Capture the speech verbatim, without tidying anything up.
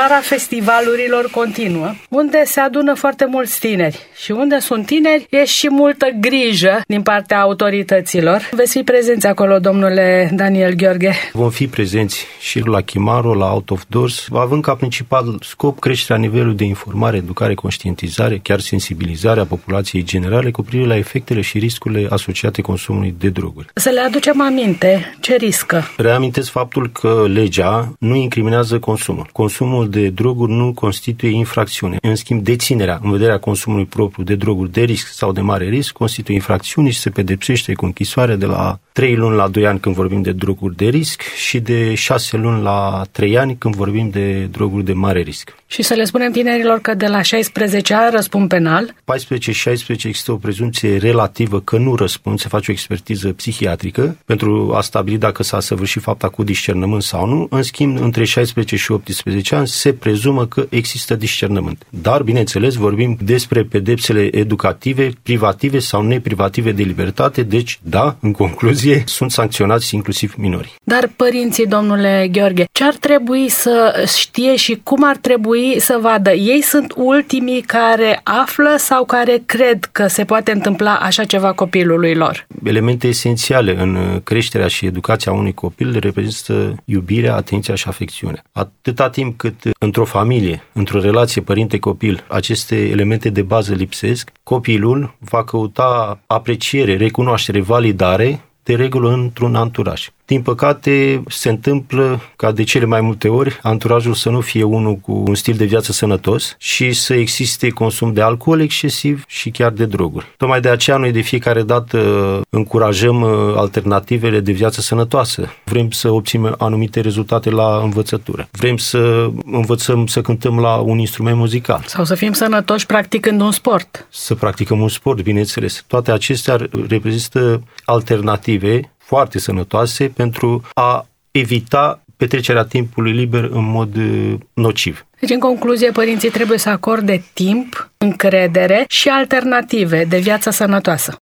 Vara festivalurilor continuă, unde se adună foarte mulți tineri. Și unde sunt tineri, e și multă grijă din partea autorităților. Veți fi prezenți acolo, domnule Daniel Gheorghe? Vom fi prezenți și la Chimaro, la Out of Doors, având ca principal scop creșterea nivelului de informare, educare, conștientizare, chiar sensibilizarea populației generale cu privire la efectele și riscurile asociate consumului de droguri. Să le aducem aminte, ce riscă? Reamintesc faptul că legea nu incriminează consumul. Consumul de droguri nu constituie infracțiune. În schimb, deținerea în vederea consumului propriu de droguri de risc sau de mare risc constituie infracțiune și se pedepsește cu închisoare de la trei luni la doi ani când vorbim de droguri de risc și de șase luni la trei ani când vorbim de droguri de mare risc. Și să le spunem tinerilor că de la șaisprezece ani răspund penal. paisprezece șaisprezece există o prezumție relativă că nu răspund, se face o expertiză psihiatrică pentru a stabili dacă s-a săvârșit fapta cu discernământ sau nu. În schimb, între șaisprezece și optsprezece ani se prezumă că există discernământ. Dar, bineînțeles, vorbim despre pedepsele educative, privative sau neprivative de libertate, deci, da, în concluzie, sunt sancționați inclusiv minorii. Dar părinții, domnule Gheorghe, ce ar trebui să știe și cum ar trebui să vadă? Ei sunt ultimii care află sau care cred că se poate întâmpla așa ceva copilului lor? Elemente esențiale în creșterea și educația unui copil reprezintă iubirea, atenția și afecțiunea. Atâta timp cât într-o familie, într-o relație părinte-copil, aceste elemente de bază lipsesc, copilul va căuta apreciere, recunoaștere, validare, de regulă într-un anturaj. Din păcate, se întâmplă ca de cele mai multe ori anturajul să nu fie unul cu un stil de viață sănătos și să existe consum de alcool excesiv și chiar de droguri. Tocmai de aceea noi de fiecare dată încurajăm alternativele de viață sănătoasă. Vrem să obținem anumite rezultate la învățătură. Vrem să învățăm să cântăm la un instrument muzical. Sau să fim sănătoși practicând un sport. Să practicăm un sport, bineînțeles. Toate acestea reprezintă alternative foarte sănătoase pentru a evita petrecerea timpului liber în mod nociv. Deci, în concluzie, părinții trebuie să acorde timp, încredere și alternative de viață sănătoasă.